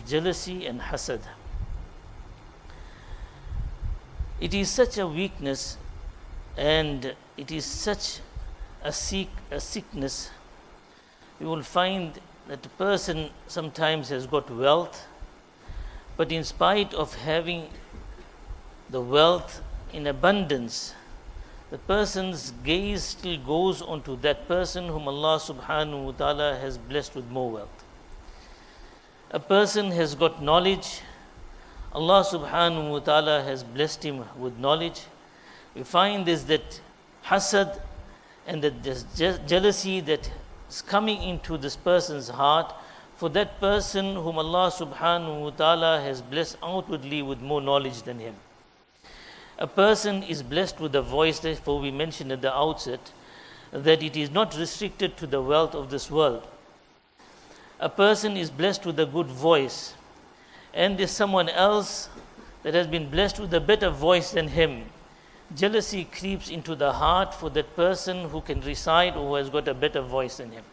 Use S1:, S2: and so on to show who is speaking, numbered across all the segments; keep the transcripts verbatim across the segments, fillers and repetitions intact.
S1: jealousy and hasad. It is such a weakness and it is such a, sick, a sickness. You will find that a person sometimes has got wealth, but in spite of having the wealth in abundance, the person's gaze still goes onto that person whom Allah subhanahu wa ta'ala has blessed with more wealth. A person has got knowledge, Allah subhanahu wa ta'ala has blessed him with knowledge. We find is that hasad and that je- jealousy that is coming into this person's heart for that person whom Allah subhanahu wa ta'ala has blessed outwardly with more knowledge than him. A person is blessed with a voice, therefore we mentioned at the outset that it is not restricted to the wealth of this world. A person is blessed with a good voice, and there's someone else that has been blessed with a better voice than him. Jealousy creeps into the heart for that person who can recite or who has got a better voice than him.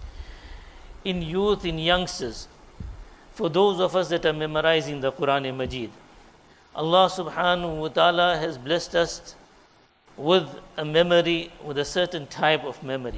S1: In youth, in youngsters, for those of us that are memorizing the Quran Majid, Allah subhanahu wa ta'ala has blessed us with a memory, with a certain type of memory.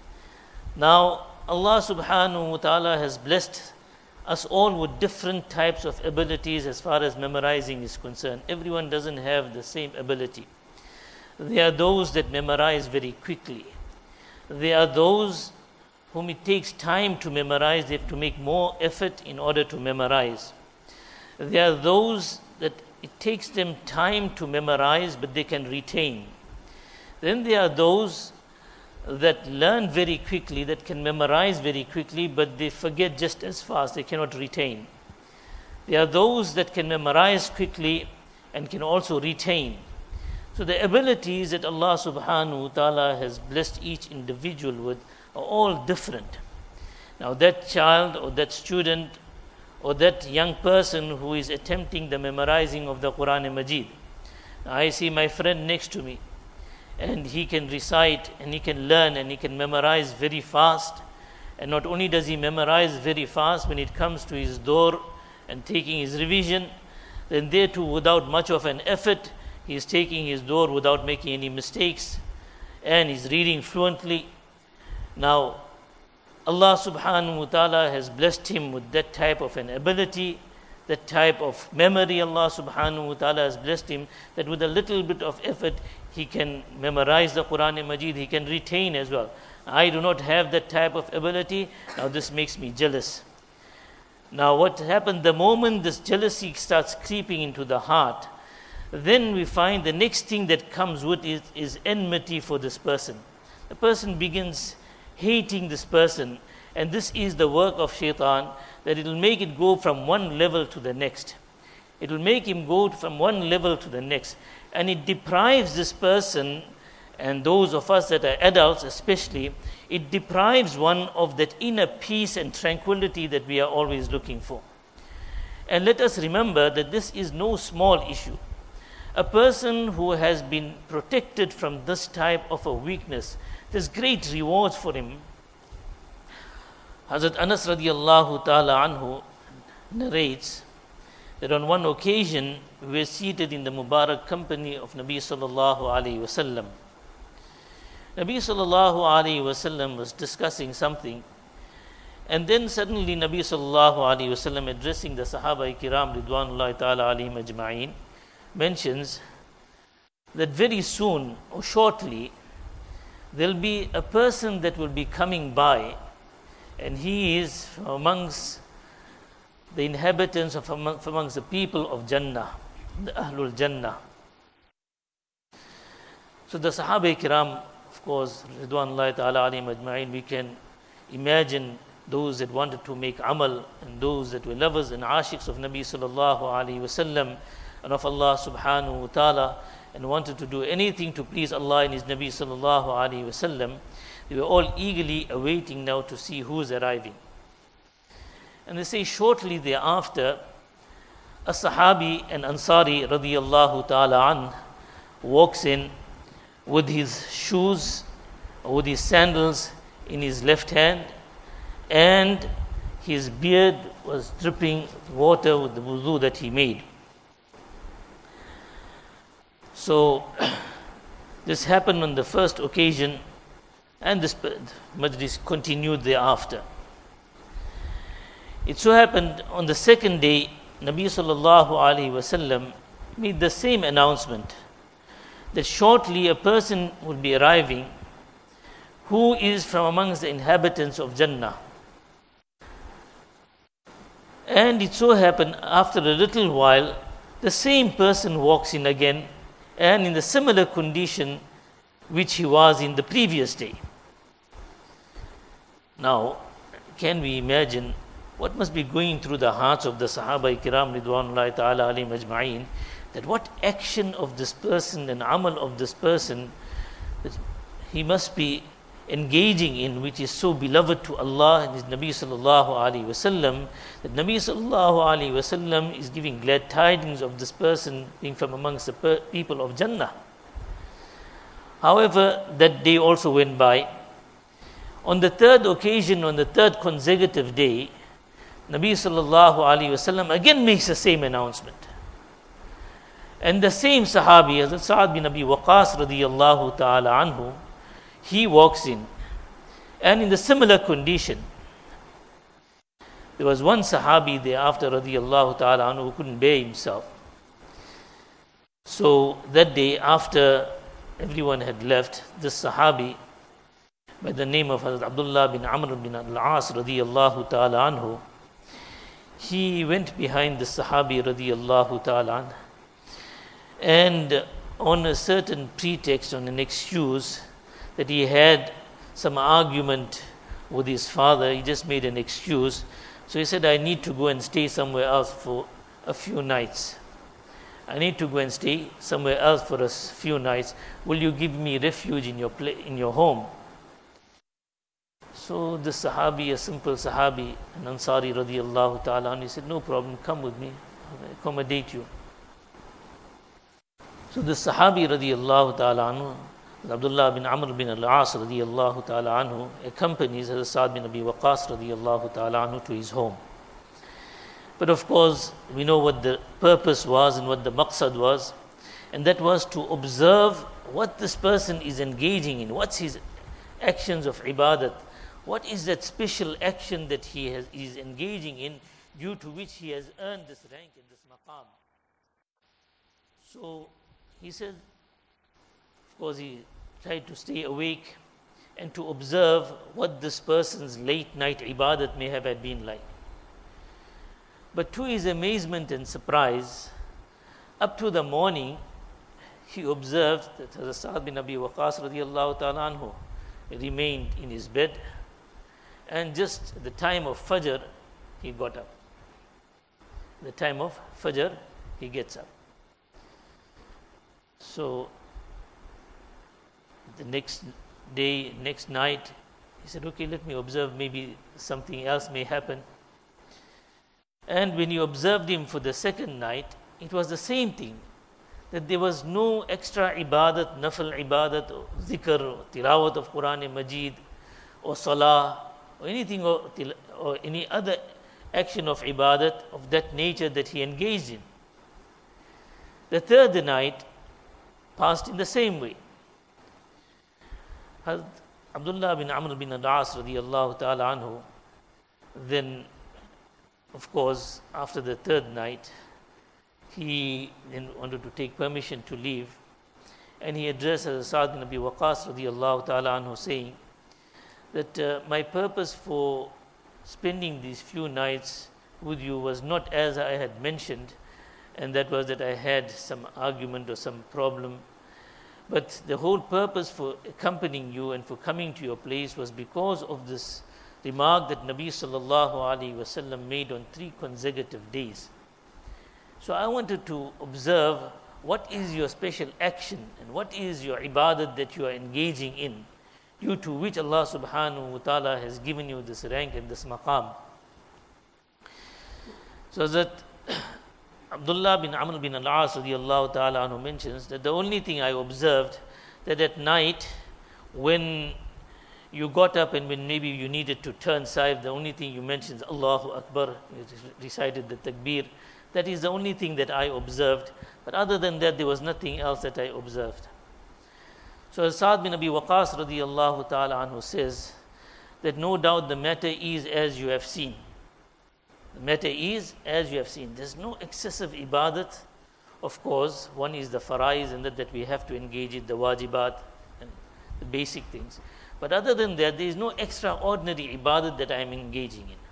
S1: Now, Allah subhanahu wa ta'ala has blessed us all with different types of abilities as far as memorizing is concerned. Everyone doesn't have the same ability. There are those that memorize very quickly. There are those whom it takes time to memorize. They have to make more effort in order to memorize. There are those that it takes them time to memorize, but they can retain. Then there are those that learn very quickly, that can memorize very quickly, but they forget just as fast, they cannot retain. There are those that can memorize quickly and can also retain. So the abilities that Allah subhanahu wa ta'ala has blessed each individual with are all different. Now that child or that student or that young person who is attempting the memorizing of the Quran Majid, I see my friend next to me, and he can recite and he can learn and he can memorize very fast. And not only does he memorize very fast, when it comes to his door and taking his revision, then there too, without much of an effort, he is taking his door without making any mistakes, and he's reading fluently. Now, Allah subhanahu wa ta'ala has blessed him with that type of an ability, that type of memory. Allah subhanahu wa ta'ala has blessed him that with a little bit of effort, he can memorize the Quran Majid, he can retain as well. I do not have that type of ability. Now this makes me jealous. Now what happened, the moment this jealousy starts creeping into the heart, then we find the next thing that comes with it is enmity for this person. The person begins hating this person, and this is the work of shaitan, that it will make it go from one level to the next. It will make him go from one level to the next, and it deprives this person, and those of us that are adults especially, it deprives one of that inner peace and tranquility that we are always looking for. And let us remember that this is no small issue. A person who has been protected from this type of a weakness, there's great rewards for him. Hazrat Anas radiallahu ta'ala anhu narrates that on one occasion we were seated in the Mubarak company of Nabi sallallahu alayhi wasallam. Nabi sallallahu alayhi wasallam was discussing something, and then suddenly Nabi sallallahu alayhi wasallam, addressing the Sahaba Kiram ridwanullahi ta'ala alayhim ajma'in, mentions that very soon or shortly there will be a person that will be coming by, and he is from amongst the inhabitants of among, from amongst the people of Jannah, the Ahlul Jannah. So the Sahaba Kiram, of course, ridwanullahi ta'ala alayhim ajma'in, we can imagine those that wanted to make amal and those that were lovers and ashiqs of Nabi sallallahu alayhi wasallam and of Allah subhanahu wa ta'ala, and wanted to do anything to please Allah and His Nabi sallallahu alayhi wasallam. They were all eagerly awaiting now to see who is arriving. And they say shortly thereafter, a Sahabi, an Ansari radiyallahu ta'ala an, walks in with his shoes or with his sandals in his left hand and his beard was dripping water with the wudu that he made. So this happened on the first occasion, and this majlis continued thereafter. It so happened on the second day, Nabi sallallahu alaihi wasallam made the same announcement that shortly a person will be arriving who is from amongst the inhabitants of Jannah. And it so happened, after a little while, the same person walks in again, and in the similar condition which he was in the previous day. Now, can we imagine what must be going through the hearts of the Sahaba Kiram Ridwanullahi Ta'ala alayhim ajma'in, that what action of this person and amal of this person that he must be engaging in, which is so beloved to Allah and His Nabi sallallahu alaihi wasallam, that Nabi sallallahu alaihi wasallam is giving glad tidings of this person being from amongst the per- people of Jannah. However, that day also went by. On the third occasion, on the third consecutive day, Nabi sallallahu alaihi wasallam again makes the same announcement. And the same Sahabi, Hazrat Sa'ad bin Abi Waqqas radiyallahu ta'ala anhu, he walks in, and in the similar condition. There was one Sahabi thereafter radiyallahu ta'ala anhu who couldn't bear himself. So that day, after everyone had left, this Sahabi by the name of Hazrat Abdullah bin Amr bin al-As radiyallahu ta'ala anhu, he went behind the Sahabi radiyallahu ta'ala anhu, and on a certain pretext, on an excuse that he had some argument with his father, he just made an excuse. So he said, I need to go and stay somewhere else for a few nights. I need to go and stay somewhere else for a few nights. Will you give me refuge in your pla- in your home? So the Sahabi, a simple Sahabi, an Ansari radiyallahu ta'ala, and he said, no problem, come with me, I'll accommodate you. So the Sahabi radiyallahu ta'ala anhu, Abdullah bin Amr bin al-As radiyallahu ta'ala anhu, accompanies Hazrat Sa'ad bin Abi Waqqas radiyallahu ta'ala anhu to his home. But of course, we know what the purpose was and what the maqsad was, and that was to observe what this person is engaging in, what's his actions of ibadat, what is that special action that he has, is engaging in, due to which he has earned this rank and this maqam. So he said, of course, he tried to stay awake and to observe what this person's late night ibadat may have been like. But to his amazement and surprise, up to the morning, he observed that Hazrat Sa'ad bin Abi Waqqas radiyallahu ta'ala anhu remained in his bed, and just at the time of Fajr, he got up. The time of Fajr, he gets up. So the next day, next night, he said, okay, let me observe, maybe something else may happen. And when you observed him for the second night, it was the same thing, that there was no extra ibadat, nafal ibadat, or zikr, or tilawat of Quran Majid, or salah, or anything, or, or any other action of ibadat of that nature that he engaged in. The third night passed in the same way. Hazrat Abdullah bin Amr bin al-As radiyallahu ta'ala anhu, then, of course, after the third night, he then wanted to take permission to leave, and he addressed Hazrat Sa'ad bin Abi Waqqas radiyallahu ta'ala anhu, saying that uh, my purpose for spending these few nights with you was not as I had mentioned, and that was that I had some argument or some problem. But the whole purpose for accompanying you and for coming to your place was because of this remark that Nabi sallallahu alaihi wasallam made on three consecutive days. So I wanted to observe what is your special action and what is your ibadat that you are engaging in, due to which Allah subhanahu wa ta'ala has given you this rank and this maqam. So that Abdullah bin Amr bin al-As radiyallahu ta'ala anhu mentions that the only thing I observed, that at night when you got up and when maybe you needed to turn side, the only thing you mentioned is Allahu Akbar, you recited the takbir. That is the only thing that I observed. But other than that, there was nothing else that I observed. So Sa'd bin Abi Waqqas radiyallahu ta'ala anhu says that no doubt the matter is as you have seen. The matter is as you have seen. There's no excessive ibadat. Of course, one is the faraiz and that, that we have to engage in the wajibat and the basic things. But other than that, there is no extraordinary ibadat that I am engaging in.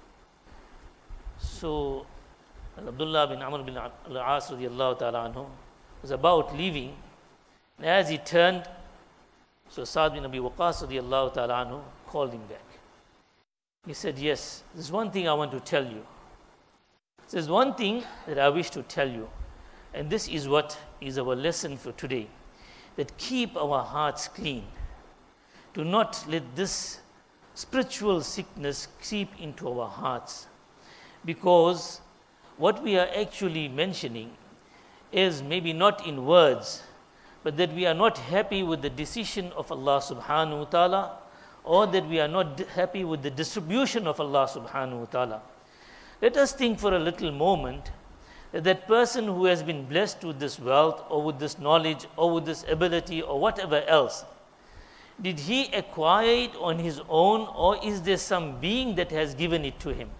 S1: So, Abdullah bin Amr bin al-As radiyallahu ta'ala anhu was about leaving. And as he turned, so Sa'd bin Abi Waqqas radiyallahu ta'ala anhu called him back. He said, yes, there's one thing I want to tell you. There's one thing that I wish to tell you. And this is what is our lesson for today. That keep our hearts clean. Do not let this spiritual sickness seep into our hearts. Because what we are actually mentioning is maybe not in words, but that we are not happy with the decision of Allah subhanahu wa ta'ala, or that we are not happy with the distribution of Allah subhanahu wa ta'ala. Let us think for a little moment that that person who has been blessed with this wealth or with this knowledge or with this ability or whatever else, did he acquire it on his own, or is there some being that has given it to him?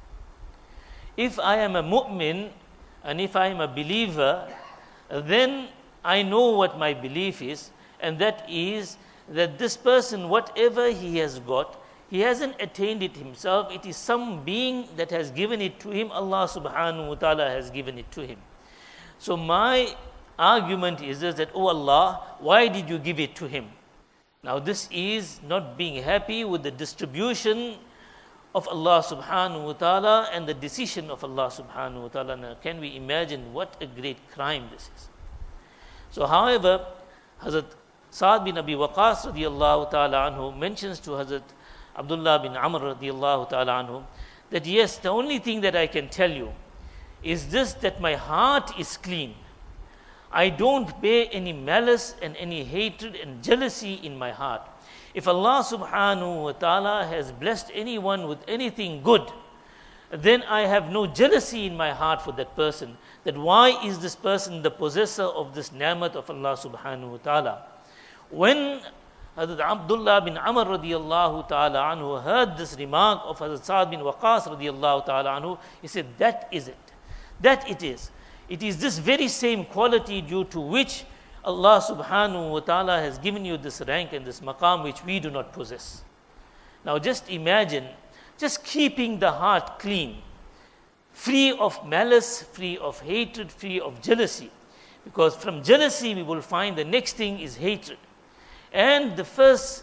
S1: If I am a mu'min and if I am a believer, then I know what my belief is, and that is that this person, whatever he has got, he hasn't attained it himself. It is some being that has given it to him. Allah subhanahu wa ta'ala has given it to him. So my argument is this, that, oh Allah, why did you give it to him? Now this is not being happy with the distribution of Allah subhanahu wa ta'ala and the decision of Allah subhanahu wa ta'ala. Now can we imagine what a great crime this is? So however, Hazrat Sa'd bin Abi Waqqas radiyallahu ta'ala anhu mentions to Hazrat Abdullah bin Amr radiyallahu ta'ala anhu that yes, the only thing that I can tell you is this, that my heart is clean. I don't bear any malice and any hatred and jealousy in my heart. If Allah subhanahu wa ta'ala has blessed anyone with anything good, then I have no jealousy in my heart for that person. That why is this person the possessor of this ni'mat of Allah subhanahu wa ta'ala? When Hazrat Abdullah bin Amr radiyallahu ta'ala anhu heard this remark of Hazrat Sa'd bin Waqqas radiyallahu ta'ala anhu, he said, that is it. That it is. It is this very same quality due to which Allah subhanahu wa ta'ala has given you this rank and this maqam which we do not possess. Now just imagine, just keeping the heart clean, free of malice, free of hatred, free of jealousy. Because from jealousy we will find the next thing is hatred. And the first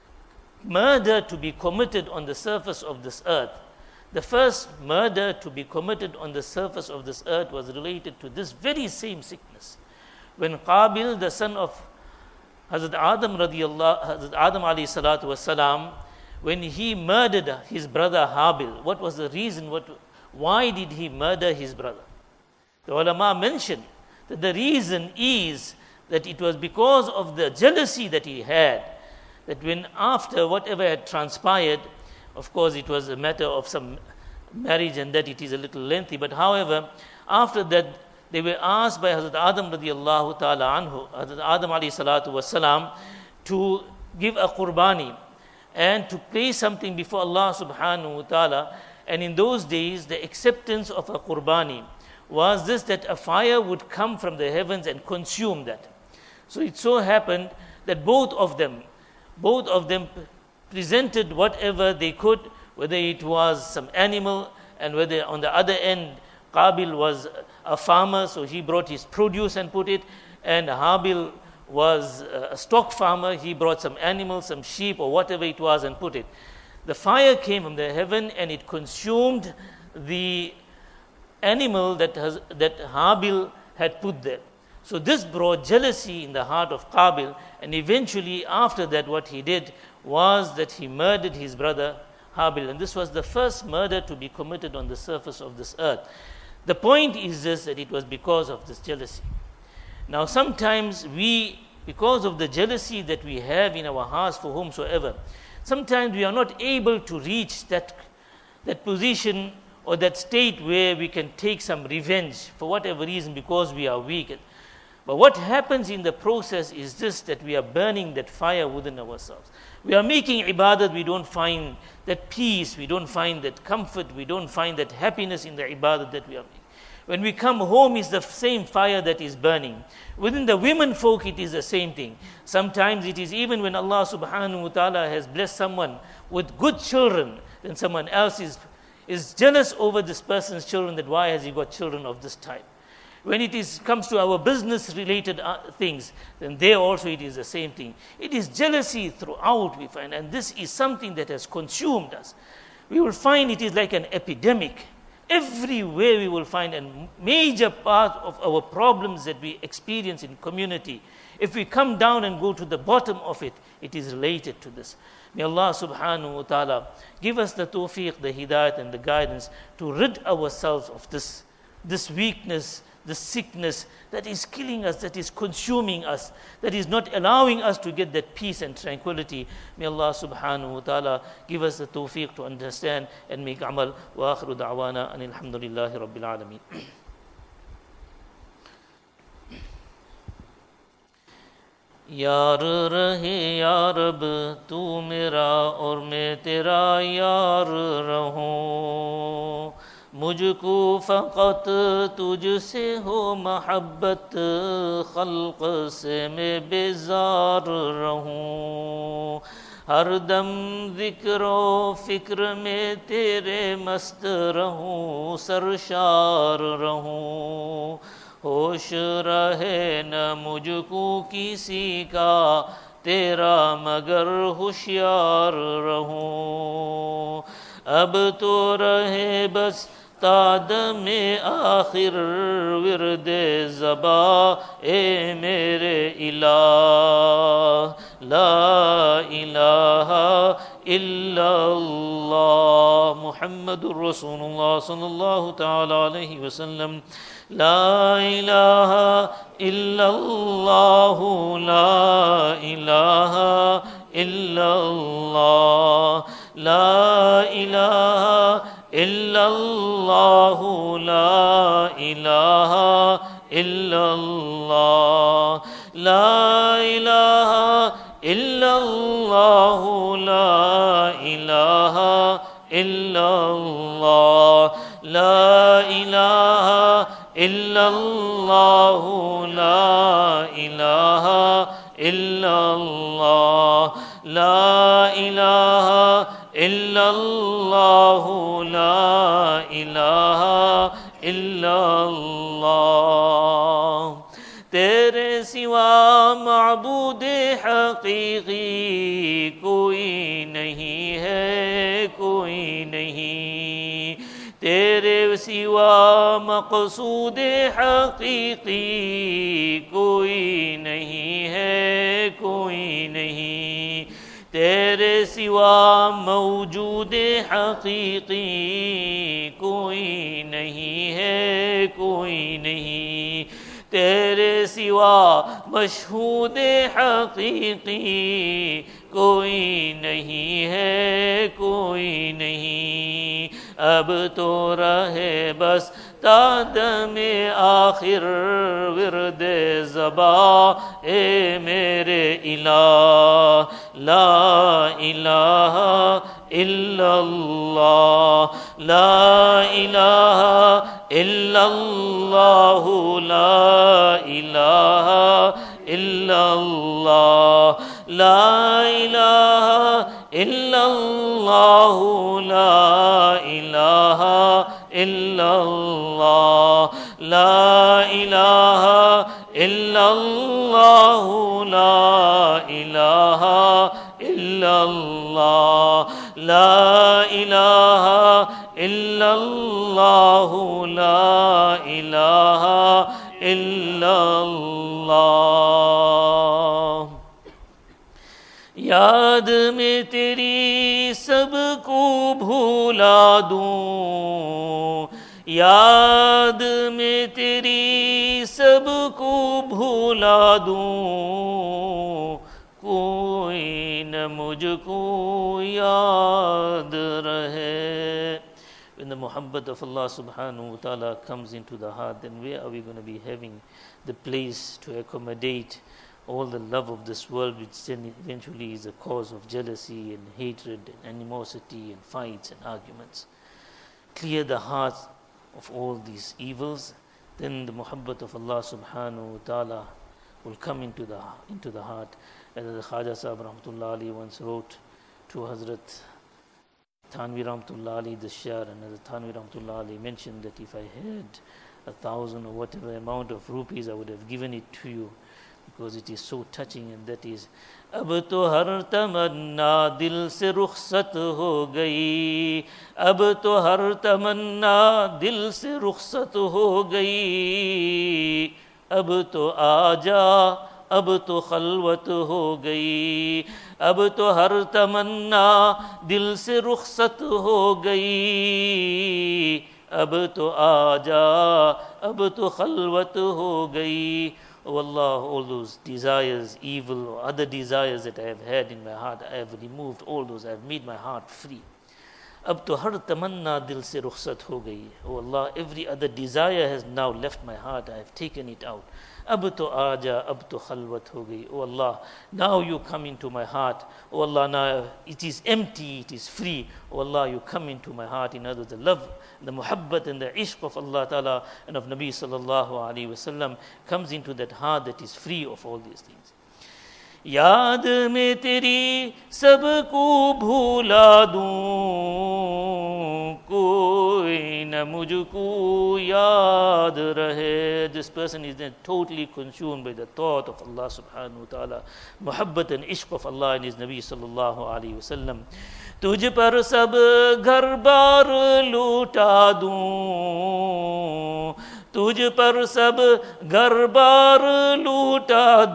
S1: murder to be committed on the surface of this earth, the first murder to be committed on the surface of this earth was related to this very same sickness. When Qabil, the son of Hazrat Adam radiyallahu, Hazrat Adam alayhi salatu wasalam, when he murdered his brother Habil, what was the reason? What, why did he murder his brother? The ulama mentioned that the reason is that it was because of the jealousy that he had, that when after whatever had transpired, of course it was a matter of some marriage and that it is a little lengthy, but however, after that they were asked by Hazrat Adam radiyallahu ta'ala anhu, Hazrat Adam alayhi salatu wasalam, to give a qurbani and to place something before Allah subhanahu wa ta'ala. And in those days, the acceptance of a qurbani was this, that a fire would come from the heavens and consume that. So it so happened that both of them, both of them presented whatever they could, whether it was some animal, and whether on the other end, Qabil was a farmer, so he brought his produce and put it, and Habil was a stock farmer, he brought some animals, some sheep or whatever it was and put it. The fire came from the heaven and it consumed the animal that, has, that Habil had put there. So this brought jealousy in the heart of Qabil, and eventually after that what he did was that he murdered his brother Habil, and this was the first murder to be committed on the surface of this earth. The point is this, that it was because of this jealousy. Now sometimes we, because of the jealousy that we have in our hearts for whomsoever, Sometimes we are not able to reach that, that position or that state where we can take some revenge for whatever reason because we are weak. But what happens in the process is this, that we are burning that fire within ourselves. We are making ibadat, we don't find that peace, we don't find that comfort, we don't find that happiness in the ibadat that we are making. When we come home, it's the same fire that is burning. Within the women folk, it is the same thing. Sometimes it is even when Allah subhanahu wa ta'ala has blessed someone with good children, then someone else is, is jealous over this person's children, that why has he got children of this type. When it is, comes to our business-related uh, things, then there also it is the same thing. It is jealousy throughout, we find, and this is something that has consumed us. We will find it is like an epidemic. Everywhere we will find a major part of our problems that we experience in community. If we come down and go to the bottom of it, it is related to this. May Allah subhanahu wa ta'ala give us the tawfiq, the hidayat and the guidance to rid ourselves of this, this weakness, this sickness that is killing us, that is consuming us, that is not allowing us to get that peace and tranquility. May Allah subhanahu wa ta'ala give us the tawfiq to understand and make amal. Wa akhiru da'wana anil hamdulillahi rabbil alameen. यार रहे या रब तू मेरा और मैं तेरा यार रहूं, मुझको फ़क़त तुझसे हो महब्बत, ख़ल्क़ से मैं बेज़ार रहूं, हर दम ज़िक्र फ़िक्र में तेरे मस्त रहूं, सरशार रहूं, होश रहे न मुझको किसी का तेरा मगर होशियार रहूं, अब तो रहे बस ताद में आखिर विरदे ज़बा ए मेरे इलाह, ला इलाहा इल्लल्लाह मुहम्मदुर रसूलुल्लाह सल्लल्लाहु तआला अलैहि वसल्लम, ला इलाहा इल्लल्लाह, ला इलाहा इल्लल्लाह, ला इलाहा इल्लल्लाह, ला इलाहा इल्लल्लाह, ला इलाहा इल्लल्लाह, ला इलाहा इल्लल्लाह, ला इलाहा इल्लल्लाह, ला इलाहा इल्लल्लाह, ला इलाहा इल्लल्लाह, ला इलाहा इल्लल्लाह। तेरे सिवा माबूदे हकीकी कोई नहीं है, कोई नहीं, तेरे सिवा मक़सूदे हकीकी कोई नहीं है, कोई नहीं, तेरे सिवा मौजूदे हकीकी कोई नहीं है, कोई नहीं, तेरे सिवा मशहूदे हकीकी कोई नहीं है, कोई नहीं, अब तो रहे बस ताद में आखिर विरदे ज़बा ए मेरे इलाह, ला इलाहा इल्लल्लाह, ला इलाहा इल्लल्लाह, ला इलाहा इल्लल्लाह, ला इलाहा इल्लल्लाह, ला इलाहा इल्लल्लाह, ला इलाहा इल्लल्लाह, ला इलाहा इल्लल्लाह, ला इलाहा इल्लल्लाह, ला इलाहा इल्लल्लाह। याद में तेरी सबको भूला दूं, याद में तेरी सबको भूला दूं, कोई न मुझको याद रहे. When the muhabbat of Allah subhanahu wa ta'ala comes into the heart, then where are we going to be having the place to accommodate all the love of this world, which then eventually is a cause of jealousy and hatred and animosity and fights and arguments? Clear the hearts of all these evils, then the muhabbat of Allah subhanahu wa ta'ala will come into the into the heart. As the Khaja Sahib Rahmatullah Ali once wrote to Hazrat Thanvi Rahmatullah Ali the Shar, and as Thanvi Rahmatullah Ali mentioned that if I had a thousand or whatever amount of rupees, I would have given it to you, because it is so touching, and that is, अब तो हर तमन्ना दिल से रुखसत हो गई, अब तो हर तमन्ना दिल से रुखसत हो गई, अब तो आजा अब तो खलवत हो गई, अब तो हर तमन्ना दिल से रुखसत हो गई, अब तो आजा अब तो खलवत हो गई. Oh Allah, all those desires, evil or other desires that I have had in my heart, I have removed all those, I have made my heart free. Ab to har tamanna dil se rukhsat ho gayi. Oh Allah, every other desire has now left my heart, I have taken it out. Ab to aaja, ab to khalwat ho gayi. Oh Allah, now you come into my heart. Oh Allah, now it is empty, it is free. Oh Allah, you come into my heart. In other words, the love, the muhabbat and the ishq of Allah Ta'ala and of Nabi Sallallahu Alaihi Wasallam comes into that heart that is free of all these things. याद में तेरी सबको भूला दूं, कोई न मुझको याद रहे. This person is then totally consumed by the thought of Allah subhanahu wa ta'ala, muhabbat and ishq of Allah and His Nabi sallallahu alayhi wa sallam. तुझ पर सब घर बार लूटा दूं, तुझ पर सब घर बार लूटा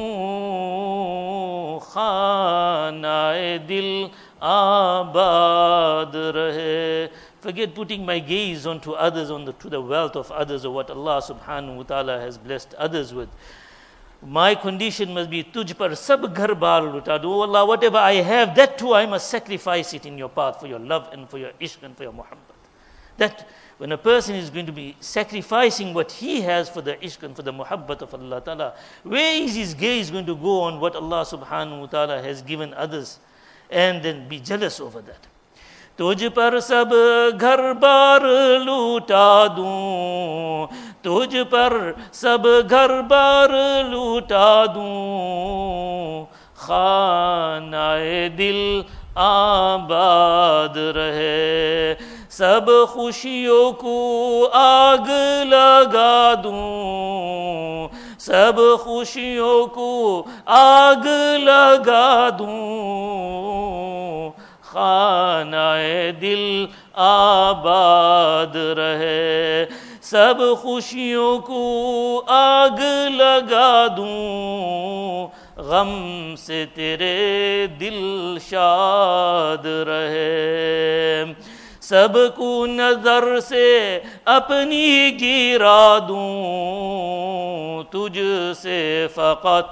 S1: दूं, खानाए दिल आबाद रहे. Forget putting my gaze onto others, on the, to the wealth of others or what Allah subhanahu wa ta'ala has blessed others with. My condition must be tuj par sab ghar baar luta do. Allah, whatever I have, that too I must sacrifice it in your path for your love and for your ishq and for your muhabbat. That when a person is going to be sacrificing what he has for the ishq and for the muhabbat of Allah Ta'ala, where is his gaze going to go on what Allah subhanahu wa ta'ala has given others and then be jealous over that? तुझ पर सब घर बार लूटा दूं, तुझ पर सब घर बार लूटा दूं, खानाए दिल आबाद रहे. सब खुशियों को आग लगा दूं, सब खुशियों को आग लगा दूं, खानाए दिल आबाद रहे. सब खुशियों को आग लगा दूं, गम से तेरे दिल शाद रहे. सबको नजर से अपनी गिरा दूं, तुझसे फकत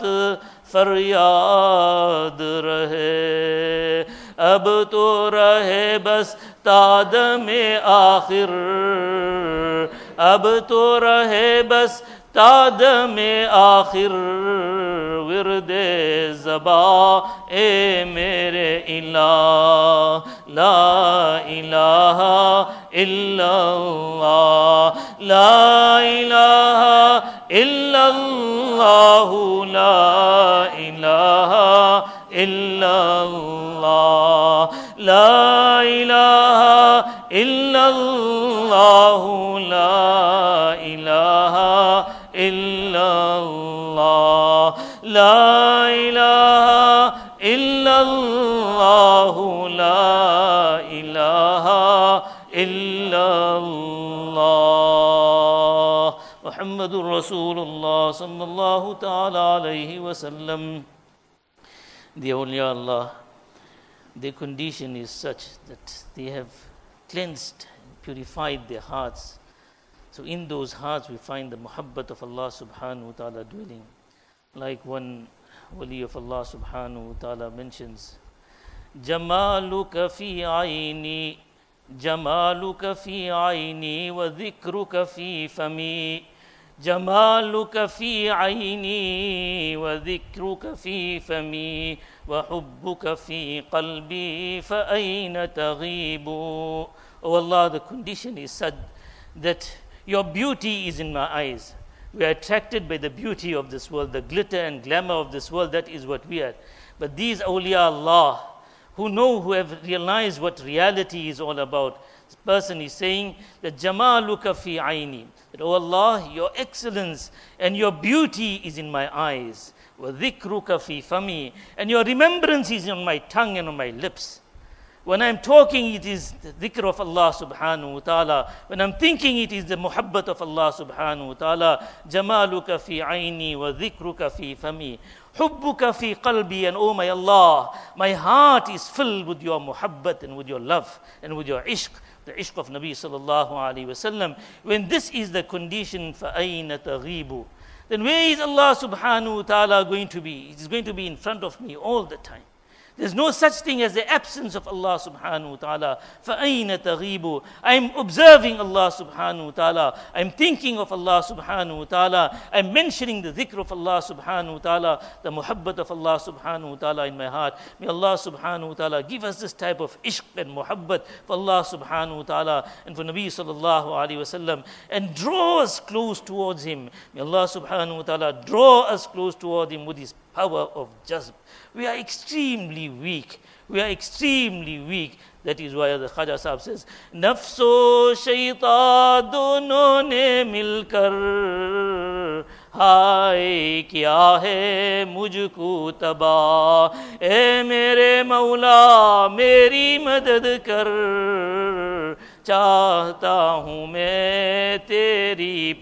S1: फरियाद रहे. अब तो रहे बस ताद में आखिर, अब तो रहे बस ताद में आखिर, विरदे ज़बा ए मेरे इलाह, ला इलाहा इल्लल्लाह, ला इलाहा इल्लल्लाह, ला इलाहा इल्लल्लाह, ला इलाहा इल्लल्लाह, ला इलाहा illallah, la ilaha illallah, la ilaha illallah, Muhammadur Rasulullah sallallahu ta'ala alayhi wa sallam. The awliya Allah, their condition is such that they have cleansed and purified their hearts. So in those hearts we find the muhabbat of Allah subhanahu wa ta'ala dwelling. Like one wali of Allah subhanahu wa ta'ala mentions جمالك في عيني جمالك في عيني وذكرك في فمي جمالك في عيني وذكرك في فمي وحبك في قلبي فأين تغيب. Oh Allah, the condition is such that your beauty is in my eyes. We are attracted by the beauty of this world, the glitter and glamour of this world. That is what we are. But these awliya Allah, who know, who have realized what reality is all about, this person is saying that Jamaluka fi aini, that, oh Allah, your excellence and your beauty is in my eyes. Wa dhikruka fi fami, and your remembrance is on my tongue and on my lips. When I'm talking, it is the dhikr of Allah subhanahu wa ta'ala. When I'm thinking, it is the muhabbat of Allah subhanahu wa ta'ala. Jamaluka fi aini wa dhikruka fi fami. Hubbuka fi qalbi, and oh my Allah, my heart is filled with your muhabbat and with your love and with your ishq, the ishq of Nabi sallallahu alayhi wa sallam. When this is the condition, فَأَيْنَ تَغِيبُ, then where is Allah subhanahu wa ta'ala going to be? It is going to be in front of me all the time. There's no such thing as the absence of Allah subhanahu wa ta'ala. فَأَيْنَ تَغِيبُ, I'm observing Allah subhanahu wa ta'ala. I'm thinking of Allah subhanahu wa ta'ala. I'm mentioning the dhikr of Allah subhanahu wa ta'ala, the muhabbat of Allah subhanahu wa ta'ala in my heart. May Allah subhanahu wa ta'ala give us this type of ishq and muhabbat for Allah subhanahu wa ta'ala and for Nabi sallallahu alayhi wa sallam, and draw us close towards Him. May Allah subhanahu wa ta'ala draw us close toward Him with His power of jazb. We are extremely weak. We are extremely weak. That is why the Khaja Sahib says, Nafso shaitan dono ne milkar hai kiya hai mujhko tabah, e mere maula meri madad kar, chahta hu main teri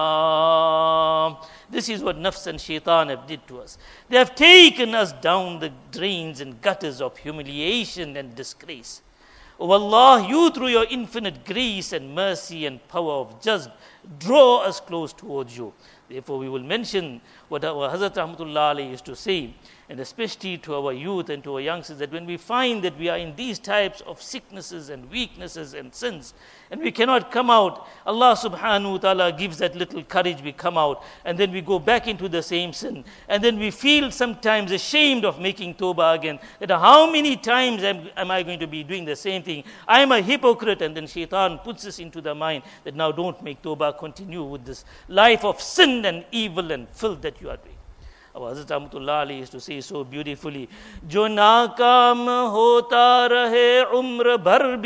S1: panah. This is what nafs and shaitan have did to us. They have taken us down the drains and gutters of humiliation and disgrace. O Allah, you through your infinite grace and mercy and power of jazb, draw us close towards you. Therefore we will mention what our Hazrat Rahmatullah Alayhi used to say, and especially to our youth and to our youngsters, that when we find that we are in these types of sicknesses and weaknesses and sins, and we cannot come out, Allah subhanahu wa ta'ala gives that little courage, we come out, and then we go back into the same sin, and then we feel sometimes ashamed of making tawbah again, that how many times am, am I going to be doing the same thing? I am a hypocrite, and then shaitan puts this into the mind that now don't make tawbah, continue with this life of sin and evil and filth that you are doing. Our Hazrat Rahmatullah Alayhi used to say so beautifully, Jo naakam hota rahe umr bhar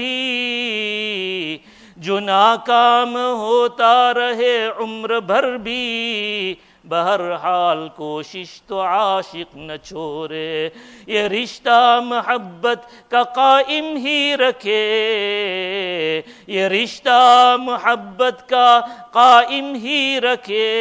S1: bhi, Jo naakam hota rahe umr bhar bhi, बहरहाल कोशिश तो आशिक न छोड़े, ये रिश्ता मोहब्बत का कायम ही रखे, ये रिश्ता मोहब्बत का कायम ही रखे,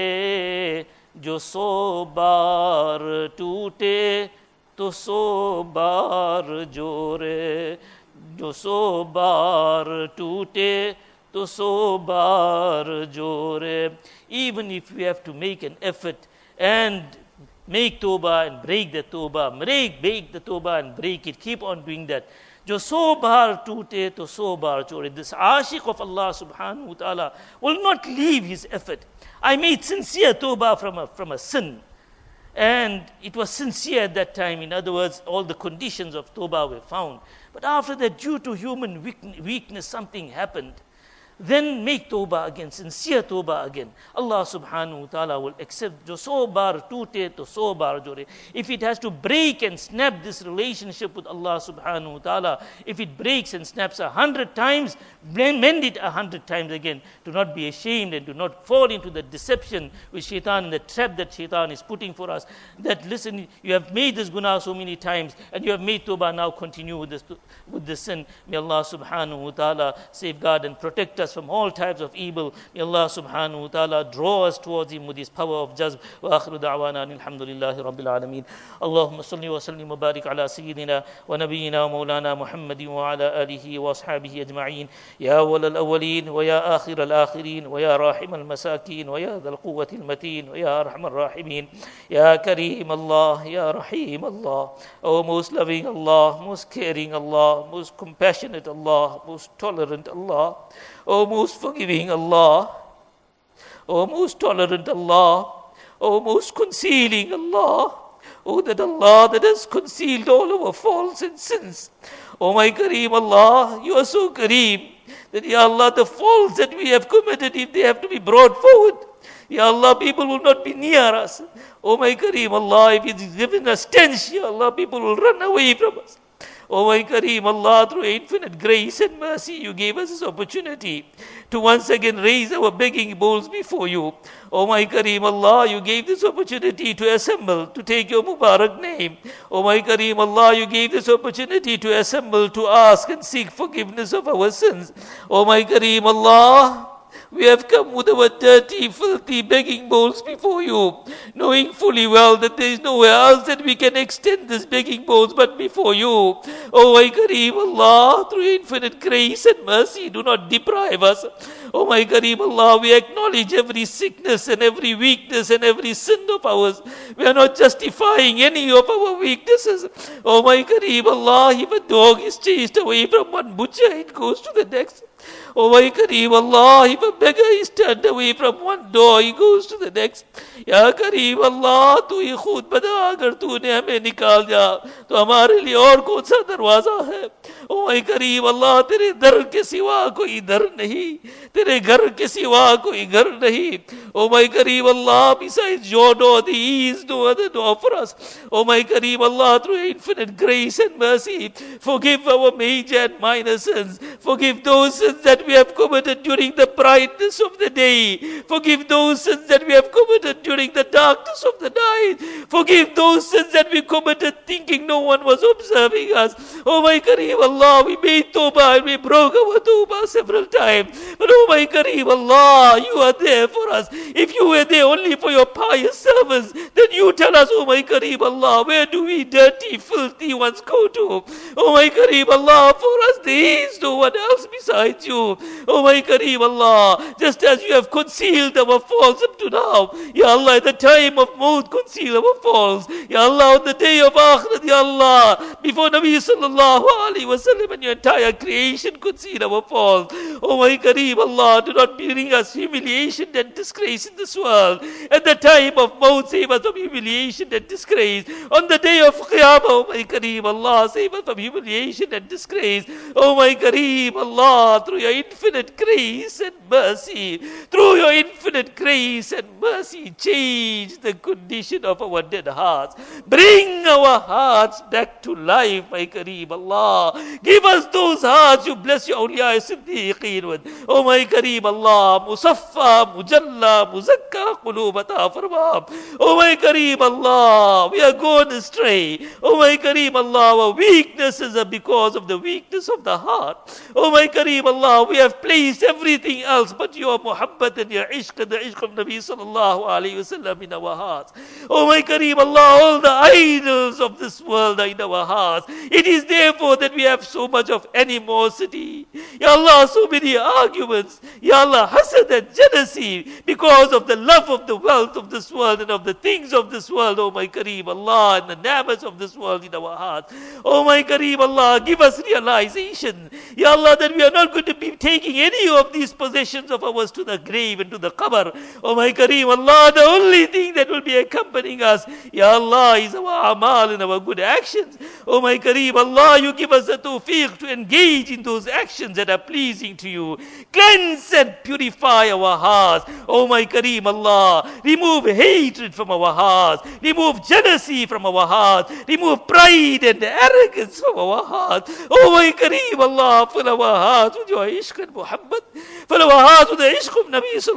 S1: जो सौ बार टूटे तो सौ बार जोड़े, जो सौ बार टूटे तो सौ बार जोड़े. Even if we have to make an effort and make tawbah and break the tawbah, break, break the tawbah and break it, keep on doing that. Jo so bar toote to so bar chore. This ashiq of Allah subhanahu wa ta'ala will not leave his effort. I made sincere tawbah from a, from a sin, and it was sincere at that time. In other words, all the conditions of tawbah were found. But after that, due to human weakness, something happened. Then make tawbah again, sincere tawbah again. Allah subhanahu wa ta'ala will accept. Jo so bar toote to so bar jore. If it has to break and snap this relationship with Allah subhanahu wa ta'ala, if it breaks and snaps a hundred times, mend it a hundred times again. Do not be ashamed and do not fall into the deception with shaitan and the trap that shaitan is putting for us. That listen, you have made this guna so many times and you have made tawbah, now continue with this, with this sin. May Allah subhanahu wa ta'ala safeguard and protect us us from all types of evil. May Allah subhanahu wa ta'ala draw us towards Him with His power of jazb. Wa akhiru da'wana alhamdulillahi rabbil alameen. Allahumma salli wa sallim wa barik ala sayyidina wa nabiyyina wa maulana Muhammadin wa ala alihi wa ashabihi ajma'in. Ya awwal al-awwaleen wa ya akhir al-akhirin wa ya rahim al-masakin wa ya dhal quwwati al-mateen wa ya arhamar rahimin. Ya Kareem Allah, Ya Rahim Allah, O most loving Allah, most caring Allah, most compassionate Allah, most tolerant Allah, O most forgiving Allah, O most tolerant Allah, O most concealing Allah, O that Allah that has concealed all our faults and sins. O my Kareem Allah, you are so Kareem that, Ya Allah, the faults that we have committed, if they have to be brought forward, Ya Allah, people will not be near us. Oh my Kareem Allah, if it's given us stench, Ya Allah, people will run away from us. Oh my Kareem Allah, through infinite grace and mercy, you gave us this opportunity to once again raise our begging bowls before you. Oh my Kareem Allah, you gave this opportunity to assemble, to take your Mubarak name. Oh my Kareem Allah, you gave this opportunity to assemble, to ask and seek forgiveness of our sins. Oh my Kareem Allah, we have come with our dirty, filthy begging bowls before you, knowing fully well that there is nowhere else that we can extend this begging bowls but before you. Oh my Kareem Allah, through your infinite grace and mercy, do not deprive us. Oh my Kareem Allah, we acknowledge every sickness and every weakness and every sin of ours. We are not justifying any of our weaknesses. Oh my Kareem Allah, if a dog is chased away from one butcher, it goes to the next. Oh my Kareem Allah, if a beggar is turned away from one door, he goes to the next. Ya Kareem Allah, तू ही खुद बता, अगर तूने हमें निकाल जा तो हमारे लिए और कौन सा दरवाजा है? Oh my Kareem Allah, तेरे दर के सिवा कोई दर नहीं, तेरे घर के सिवा कोई घर नहीं. Oh my Kareem Allah, besides your door, there is no other door for us. Oh my Kareem Allah, through your infinite grace and mercy, forgive our major and minor sins. Forgive those sins that we have committed during the brightness of the day. Forgive those sins that we have committed during the darkness of the night. Forgive those sins that we committed thinking no one was observing us. Oh my Kareem Allah, we made tawbah and we broke our tawbah several times. But oh my Kareem Allah, you are there for us. If you were there only for your pious servants, then you tell us, oh my Kareem Allah, where do we dirty, filthy ones go to? Oh my Kareem Allah, for us there is no one else besides you. Oh my Kareem Allah, just as you have concealed our faults up to now, Ya Allah, at the time of Maut, conceal our faults. Ya Allah, on the day of Akhirat, Ya Allah, before Nabi sallallahu alayhi wa sallam and your entire creation, conceal our faults. Oh my Kareem Allah, do not bring us humiliation and disgrace in this world. At the time of Maut, save us from humiliation and disgrace. On the day of Qiyamah, oh my Kareem Allah, save us from humiliation and disgrace. Oh my Kareem Allah, through your infinite grace and mercy, through your infinite grace and mercy, change the condition of our dead hearts. Bring our hearts back to life, my Kareem Allah. Give us those hearts you bless your awliya siddiqeen with. Oh my Kareem Allah, Musaffa, Mujalla, Muzakka, Qulub ata farma. Oh my Kareem Allah, we are gone astray. Oh my Kareem Allah, our weaknesses are because of the weakness of the heart. Oh my Kareem Allah, we have placed everything else but your Muhammad and your ishq and the ishq of Nabi sallallahu alayhi wa sallam in our hearts. Oh my Kareem Allah, all the idols of this world are in our hearts. It is therefore that we have so much of animosity. Ya Allah, so many arguments. Ya Allah, hasad and jealousy because of the love of the wealth of this world and of the things of this world. Oh my Kareem Allah, and the namas of this world in our hearts. Oh my Kareem Allah, give us realization, Ya Allah, that we are not going to be taking any of these possessions of ours to the grave and to the qabr. Oh my Kareem Allah, the only thing that will be accompanying us, Ya Allah, is our amal and our good actions. Oh my Kareem Allah, you give us the tawfiq to engage in those actions that are pleasing to you. Cleanse and purify our hearts. Oh my Kareem Allah, remove hatred from our hearts. Remove jealousy from our hearts. Remove pride and arrogance from our hearts. Oh my Kareem Allah, fill our hearts with your ishq and Muhammad. Fill our hearts with the ishq of Nabi sallallahu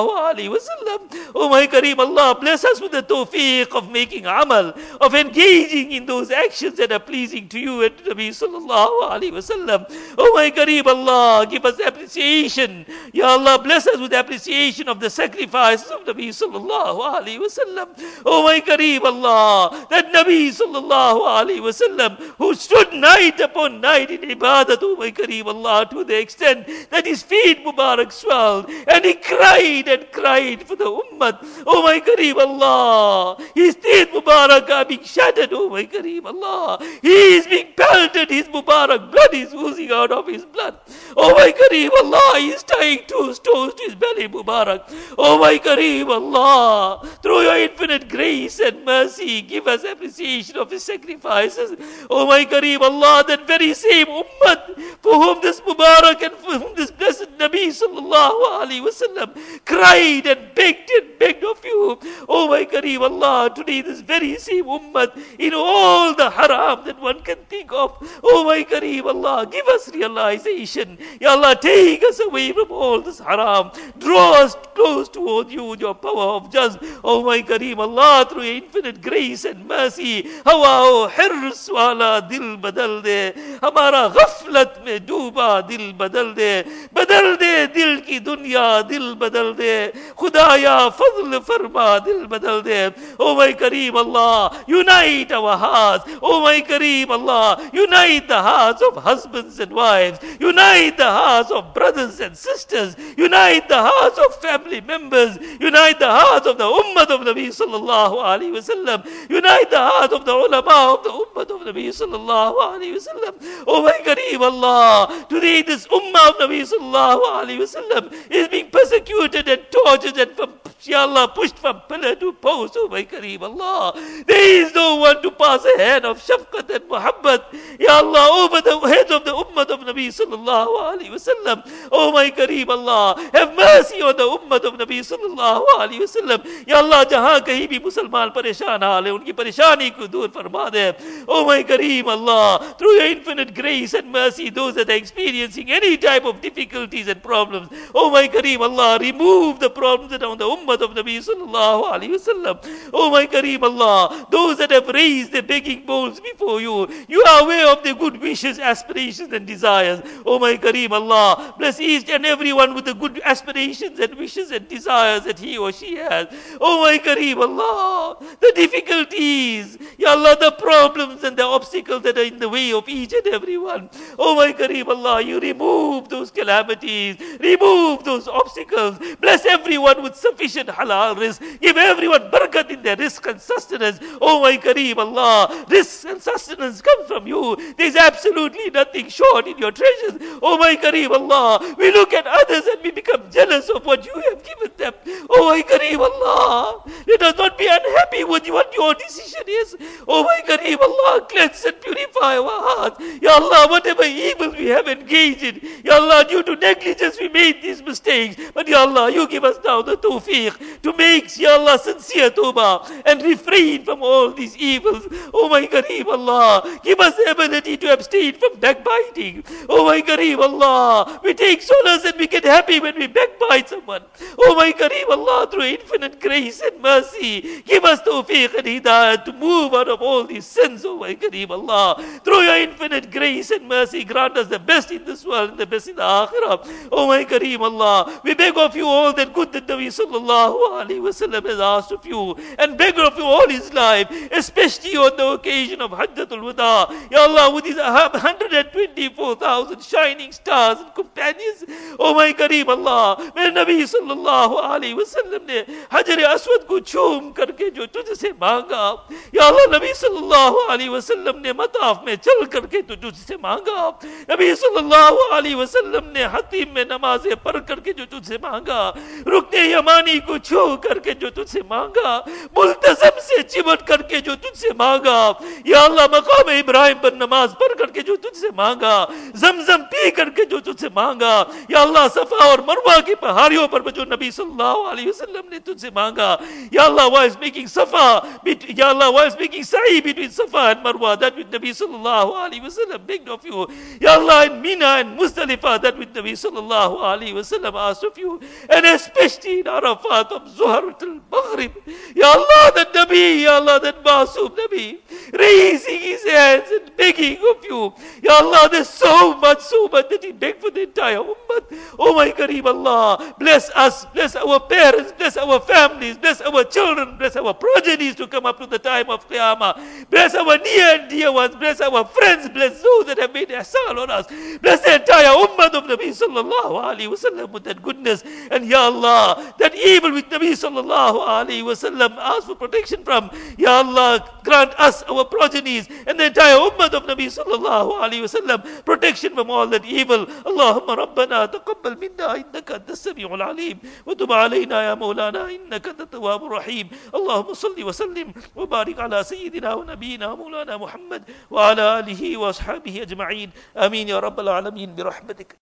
S1: sallallahu alaihi wasallam. Oh my Kareem Allah, bless us with the tawfiq of making amal, of engaging in those actions that are pleasing to you and to Nabi sallallahu alaihi wasallam. Oh my Kareem Allah, give us appreciation. Ya Allah, bless us with appreciation of the sacrifices of Nabi sallallahu alaihi wasallam. Oh my Kareem Allah, that Nabi sallallahu alaihi wasallam who stood night upon night in ibadat, oh my Kareem Allah, to the extent that his feet Mubarak swelled and he cried and cried for the ummah. Oh my Kareem Allah, his teeth Mubarak are being shattered, oh my Kareem Allah. He is being pelted, his Mubarak blood is oozing out of his blood. Oh my Kareem Allah, he is tying two stones to his belly Mubarak. Oh my Kareem Allah, through your infinite grace and mercy, give us appreciation of his sacrifices. Oh my Kareem Allah, that very same ummah for whom this Mubarak and for whom this blessed Nabi sallallahu alaihi wasallam cried and begged and begged of you. Oh my Kareem Allah, today this very same ummah in all the haram that one can think of. Oh my Kareem Allah, give us realization. Ya Allah, take us away from all this haram. Draw us close towards you with your power of jazb. Oh my Kareem Allah, through your infinite grace and mercy. Hawa hirs wala dil badal de, hamara ghaflat mein dooba dil badal de, badal de dil ki dunya dil badal de, khudaya fadl farma dil badal de. Oh my Kareem Allah, unite our hearts. Oh my Kareem Allah, unite the hearts of husbands and wives. Unite the hearts of brothers and sisters. Unite the hearts of family members. Unite the hearts of the ummah of Nabi sallallahu alaihi wasallam. Unite the hearts of the ulama of the ummah of Nabi sallallahu alaihi wasallam. Oh my Kareem Allah, today this ummah of Nabi sallallahu alaihi wasallam is being persecuted and tortured and from, Ya Allah, pushed from pillar to post. Oh my Kareem Allah, there is no one to pass a hand of shafqat and muhabbat, Ya Allah, over the heads of the ummah of Nabi sallallahu alaihi wasallam. Oh my Kareem Allah, have mercy on the ummah of Nabi sallallahu alaihi wasallam. Ya Allah, jahan kahin bhi Musliman pareshan haal hai, unki pareshani ko dur farma de. Oh my Kareem Allah, through your infinite grace and mercy, those that are experiencing any type of difficulties and problems, oh my Kareem Allah, remove the problems that are on the ummah of Nabi sallallahu alaihi wasallam. Oh my Kareem Allah, those that have raised their begging bowls before you, you are aware of their good wishes, aspirations and desires. Oh my Kareem Allah, bless each and everyone with the good aspirations and wishes and desires that he or she has. Oh my Kareem Allah, the difficulties, Ya Allah, the problems and the obstacles that are in the way of each and everyone. Oh my Kareem Allah, you remove those calamities, remove those obstacles, bless everyone with sufficient halal rizq, give everyone barakat in their rizq and sustenance. Oh my Kareem Allah, rizq and sustenance comes from you. There is absolutely nothing short in your treasures. Oh my Kareem Allah, we look at others and we become jealous of what you have given them. Oh my Kareem Allah, let us not be unhappy with what your decision is. Oh my Kareem Allah, cleanse and purify our hearts. Ya Allah, whatever evil we have engaged in, Ya Allah, due to negligence we made these mistakes. But Ya Allah, you give us now the tawfiq to make, Ya Allah, sincere tawbah and refrain from all these evils. Oh my Kareem Allah, give us the ability to abstain from backbiting. Oh my Kareem Allah, we take solace and we get happy when we backbite someone. Oh my Kareem Allah, through infinite grace and mercy, give us tawfiq and hidayah to move out of all these sins. Oh my Kareem Allah, through your infinite grace and mercy, grant us the best in this world and the best in the akhirah. Oh my Kareem Allah, we beg of you all that good that Nabi sallallahu alaihi wasallam has asked of you, and beg of you all his life, especially on the occasion of Hajjatul Wada. Ya Allah, with his one hundred twenty-four thousand shining stars and companions. Oh my Kareem Allah, when Nabi sallallahu alaihi wasallam ne Hajar Aswad ko chum karke jo tujhse manga, Ya Allah, Nabi sallallahu alaihi wasallam ne mataf mein chal karke tujhse manga, Nabi sallallahu alaihi wasallam ne hatim mein namaze par karke jo tujhse manga, rukne yamani ko chum रो करके जो तुझसे मांगा, मुल्तज़म से चिमट करके जो तुझसे मांगा, या अल्लाह मकाम इब्राहिम पर नमाज पढ़ करके जो तुझसे मांगा, जमजम पी करके जो तुझसे मांगा, या अल्लाह सफा और मरवा की पहाड़ियों पर जो नबी सल्लल्लाहु अलैहि वसल्लम ने तुझसे मांगा, या अल्लाह while making safa, या अल्लाह while making sa'i between safa and marwa, that with Nabi sallallahu alaihi wasallam begged of you, ya Allah in Mina and Muzdalifah, that with Nabi sallallahu alaihi wasallam asked of you, and especially in Arafat from Zuhr till Maghrib, ya Allah that Nabi, ya Allah that Masoom Nabi, raising his hands and begging of you, ya Allah there's so much, so much that he begged for the entire ummah. Oh my Kareem Allah, bless us, bless our parents, bless our families, bless our children, bless our progenies to come up to the time of Qiyamah, bless our near and dear ones, bless our friends, bless those that have made ihsan on us, bless the entire ummah of Nabi sallallahu alaihi wasallam with that goodness, and ya Allah, that evil which Nabi sallallahu alaihi wasallam asked for protection from, ya Allah, grant us, our progenies, and the entire ummah of Nabi sallallahu alaihi wasallam protection from all that evil. Allahumma Rabbana taqabbal minna innaka antas sami'ul alim wa tub alayna ya maulana innaka antat tawwabur rahim. Allahumma salli wa sallim wa barik ala sayyidina wa nabiyyina maulana Muhammad wa ala alihi wa ashabihi ajma'in. Amin ya rabbal alamin bi rahmatik.